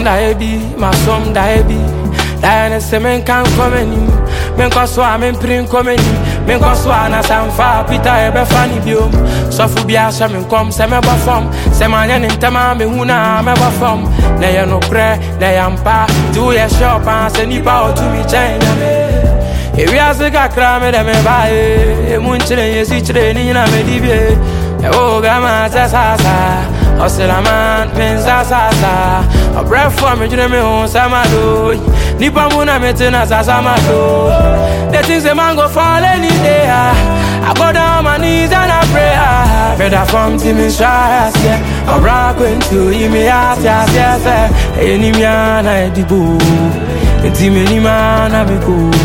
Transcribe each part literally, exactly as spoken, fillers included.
some diaby, my some diaby. Diana semen can't come in. Men cause I'm in print coming. Men cause one as I'm far, Peter ebe funny biom. So for be a shaman come, se me perform. Se man in tema me huna me perform. Na ya no pre, na ya mpa. Do ya shop and se nipa o to me China me. E we as ga kra me de me ba e. E mun chire ye si chire ni na me dibie. E o ga ma sa sa sa. O se la man men sa sa sa. A breath for me jine me hon sa ma do. Nipa muna me tena sa sa ma do. The things a man go fall any day. I go down on my knees and I pray. Better from Timmy Shires, yeah. I'm rocking to you, me ass, yes, yes, any man I did boo. The Timmy man I be cool.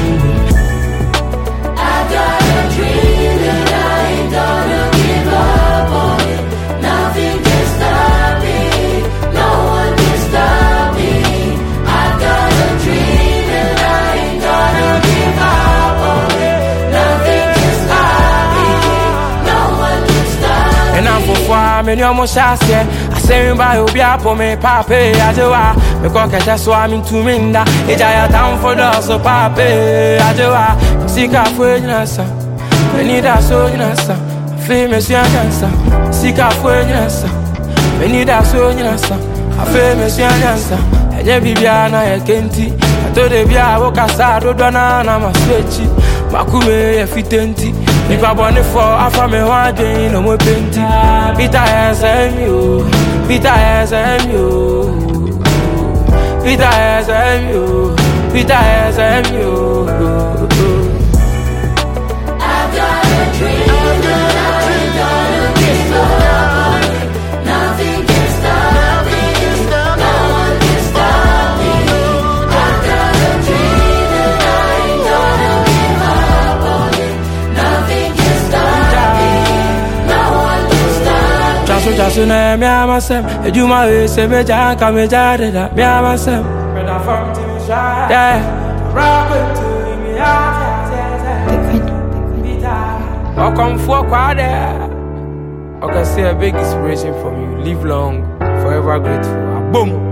I got a dream that I ain't gonna give up on it. Nothing can stop me, no one can stop me. I got a dream that I ain't gonna give up on it. Nothing can stop me, no one can stop me. And I'm for far, many almost shots, yeah. I say by who be up for me, Papa, I do. Me cock at that's why I'm into Minda. It's a town for the so Papa, I do. Seek out for you, son. We need a soul, you know, son. Famous young dancer. Seek out for you, son. We need a soul, you know, son. A famous young dancer. And you be Biana, a Kenti. I told the Bia, walk outside, Rodana, and I'm a switchy. Makume, a fitenti. If I want it for, I found me one day, no more painting. Peter has you. Peter has you. Peter has you. Peter has you. I've got a dream that I ain't gonna give up on it. Nothing can stop me, no one can stop me. I've got a dream that I ain't gonna give up on it. Nothing can stop me, no one can stop me. Jasu jasu na mi amasem. Ejuma we se me janka me jade da mi amasem. Better from Timmy Shire, yeah. Rock it to me, yeah, yeah, yeah. I'll come for quad. I can see a big inspiration from you. Live long, forever grateful. Boom.